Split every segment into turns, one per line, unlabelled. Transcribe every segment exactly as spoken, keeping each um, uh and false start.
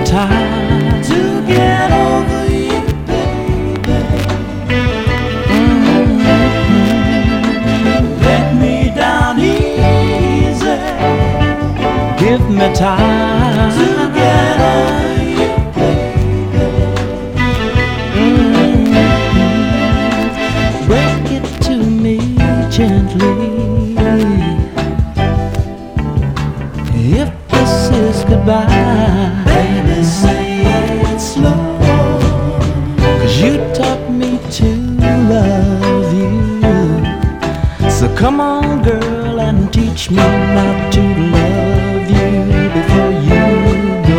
time
to get over you, baby.
Mm-hmm.
Let me down easy.
Give me time
to get over you, baby.
Mm-hmm. Break it to me gently. If this is goodbye,
Baby, say it slow.
'Cause you taught me to love you. So come on, girl, and teach me not to love you before you go.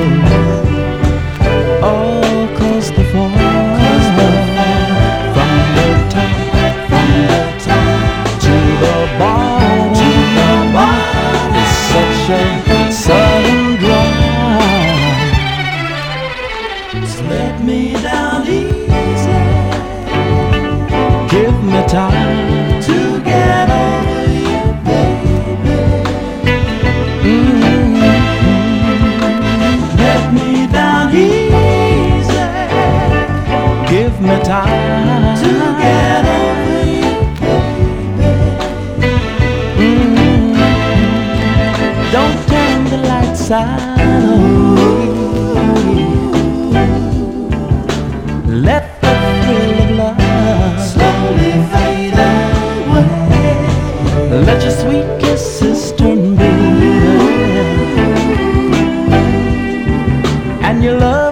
Oh, 'cause the fall from the top,
From the top
to the bottom,
to the bottom
is such a sudden drop.
So let me down easy
Give me time
to get over you, baby.
mm-hmm.
Let me down easy
Give me time
to get over you, baby.
mm-hmm. Don't turn the lights out on me. Let the thrill of love
Slowly fade away.
let your sweet kisses turn blue, and your love